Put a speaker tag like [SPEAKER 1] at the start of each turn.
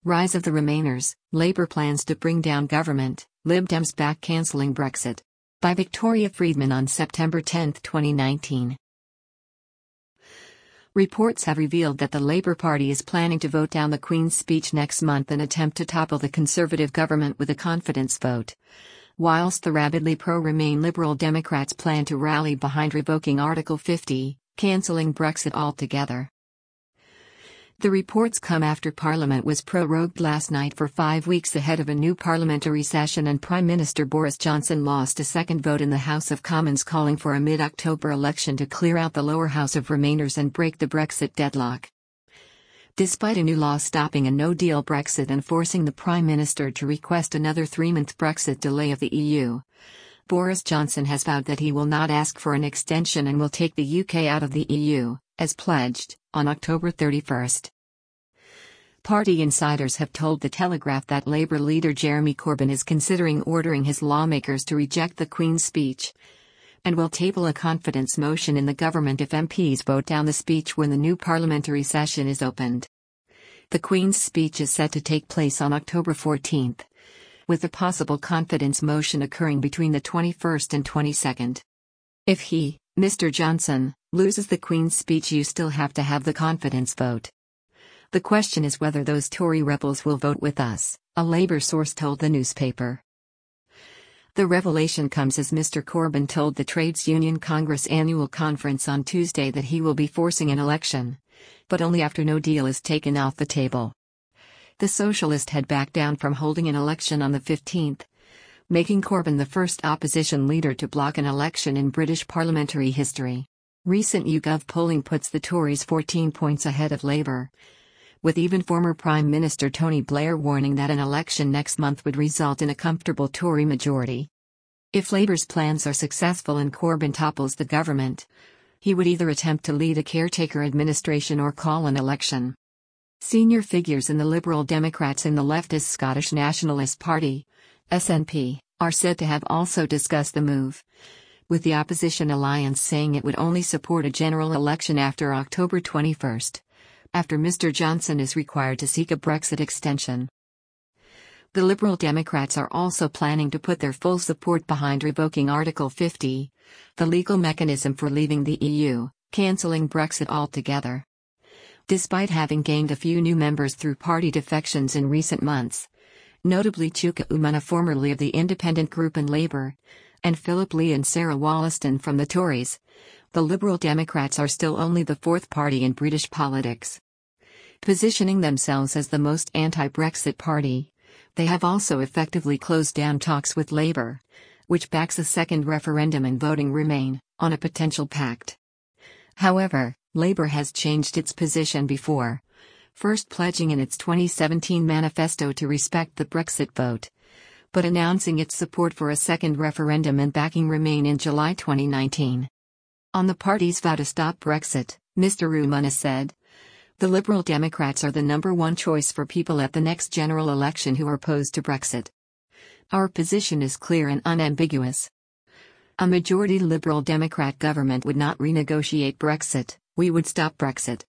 [SPEAKER 1] Rise of the Remainers, Labour plans to bring down government, Lib Dems back cancelling Brexit. By Victoria Friedman on September 10, 2019. Reports have revealed that the Labour Party is planning to vote down the Queen's Speech next month in an attempt to topple the Conservative government with a confidence vote. Whilst the rabidly pro-Remain Liberal Democrats plan to rally behind revoking Article 50, cancelling Brexit altogether. The reports come after Parliament was prorogued last night for 5 weeks ahead of a new parliamentary session, and Prime Minister Boris Johnson lost a second vote in the House of Commons calling for a mid-October election to clear out the lower house of Remainers and break the Brexit deadlock. Despite a new law stopping a no-deal Brexit and forcing the Prime Minister to request another 3-month Brexit delay of the EU, Boris Johnson has vowed that he will not ask for an extension and will take the UK out of the EU, as pledged, on October 31. Party insiders have told The Telegraph that Labour leader Jeremy Corbyn is considering ordering his lawmakers to reject the Queen's Speech, and will table a confidence motion in the government if MPs vote down the speech when the new parliamentary session is opened. The Queen's Speech is set to take place on October 14, with a possible confidence motion occurring between the 21st and 22nd. If he, Mr. Johnson, loses the Queen's Speech, you still have to have the confidence vote. The question is whether those Tory rebels will vote with us, a Labour source told the newspaper. The revelation comes as Mr. Corbyn told the Trades Union Congress annual conference on Tuesday that he will be forcing an election, but only after no deal is taken off the table. The socialist had backed down from holding an election on the 15th, making Corbyn the first opposition leader to block an election in British parliamentary history. Recent YouGov polling puts the Tories 14 points ahead of Labour, with even former Prime Minister Tony Blair warning that an election next month would result in a comfortable Tory majority. If Labour's plans are successful and Corbyn topples the government, he would either attempt to lead a caretaker administration or call an election. Senior figures in the Liberal Democrats and the leftist Scottish Nationalist Party, SNP, are said to have also discussed the move, with the opposition alliance saying it would only support a general election after October 21, after Mr. Johnson is required to seek a Brexit extension. The Liberal Democrats are also planning to put their full support behind revoking Article 50, the legal mechanism for leaving the EU, cancelling Brexit altogether. Despite having gained a few new members through party defections in recent months, notably Chuka Umunna, formerly of the Independent Group and Labour, and Philip Lee and Sarah Wollaston from the Tories, the Liberal Democrats are still only the fourth party in British politics. Positioning themselves as the most anti-Brexit party, they have also effectively closed down talks with Labour, which backs a second referendum and voting Remain, on a potential pact. However, Labour has changed its position before, first pledging in its 2017 manifesto to respect the Brexit vote, but announcing its support for a second referendum and backing Remain in July 2019. On the party's vow to stop Brexit, Mr. Umunna said, "The Liberal Democrats are the number one choice for people at the next general election who are opposed to Brexit. Our position is clear and unambiguous. A majority Liberal Democrat government would not renegotiate Brexit, we would stop Brexit."